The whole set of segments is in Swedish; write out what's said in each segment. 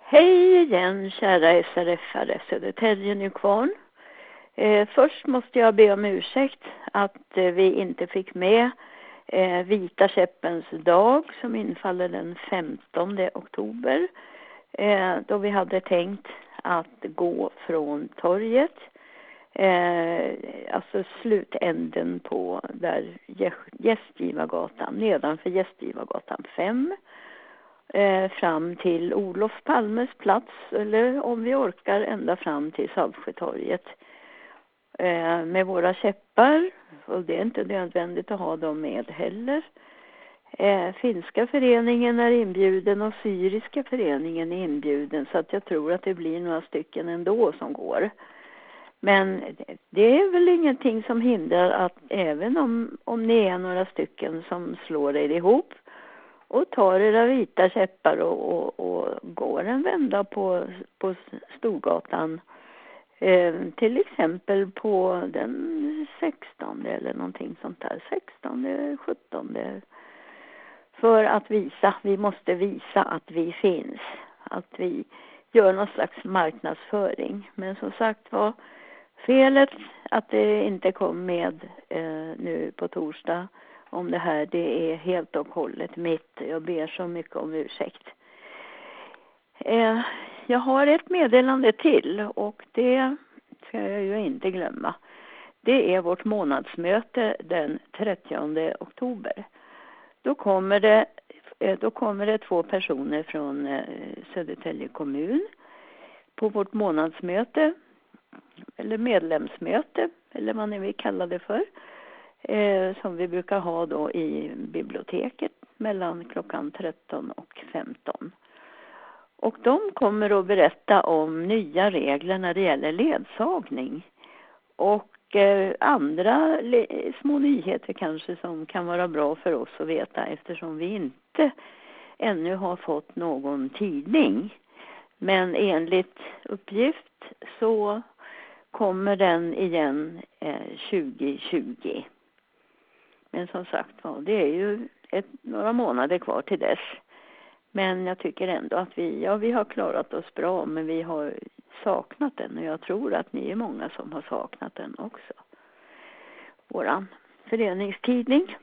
Hej igen kära SRF-are, Södertälje Nykvarn. Först måste jag be om ursäkt att vi inte fick med Vita käppens dag som infaller den 15 oktober. Då vi hade tänkt att gå från torget, alltså slutänden på där Gästgivargatan, nedanför Gästgivargatan 5. Fram till Olof Palmes plats, eller om vi orkar ända fram till Saltsjötorget med våra käppar, och det är inte nödvändigt att ha dem med heller. Finska föreningen är inbjuden och syriska föreningen är inbjuden, så att jag tror att det blir några stycken ändå som går. Men det är väl ingenting som hindrar att även om ni är några stycken som slår er ihop och tar era vita käppar och går en vända på Storgatan. Till exempel på den 16 eller någonting sånt där. 16, 17. För att vi måste visa att vi finns. Att vi gör någon slags marknadsföring. Men som sagt var, felet att det inte kom med nu på torsdag om det här, det är helt och hållet mitt. Jag ber så mycket om ursäkt. Jag har ett meddelande till, och det ska jag ju inte glömma. Det är vårt månadsmöte den 30 oktober. Då kommer det 2 personer från Södertälje kommun på vårt månadsmöte, eller medlemsmöte, eller vad ni vill kalla det för. Som vi brukar ha då i biblioteket mellan klockan 13 och 15. Och de kommer att berätta om nya regler när det gäller ledsagning. Och andra små nyheter kanske som kan vara bra för oss att veta, eftersom vi inte ännu har fått någon tidning. Men enligt uppgift så kommer den igen 2020. Men som sagt, det är ju några månader kvar till dess. Men jag tycker ändå att vi har klarat oss bra, men vi har saknat den. Och jag tror att ni är många som har saknat den också. Våran föreningstidning.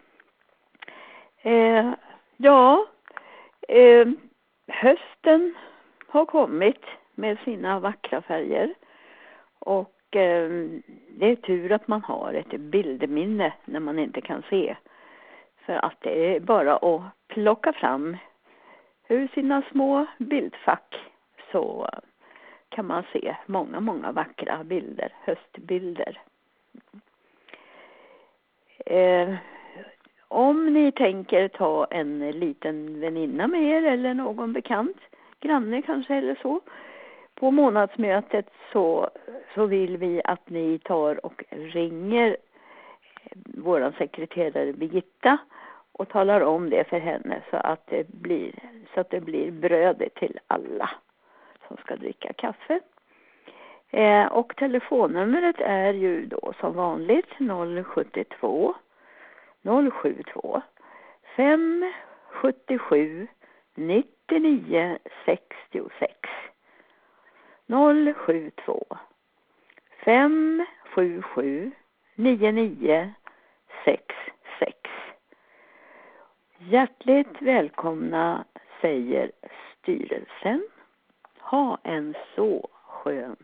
Hösten har kommit med sina vackra färger. Och det är tur att man har ett bildminne när man inte kan se. För att det är bara att plocka fram ur sina små bildfack, så kan man se många vackra bilder, höstbilder. Om ni tänker ta en liten väninna med er eller någon bekant, granne kanske eller så, på månadsmötet så vill vi att ni tar och ringer våran sekreterare Birgitta och talar om det för henne, så att det blir bröd till alla som ska dricka kaffe. Och telefonnumret är ju då som vanligt 072 072 577 99 66. 072 577 99 66. Hjärtligt välkomna, säger styrelsen. Ha en så skön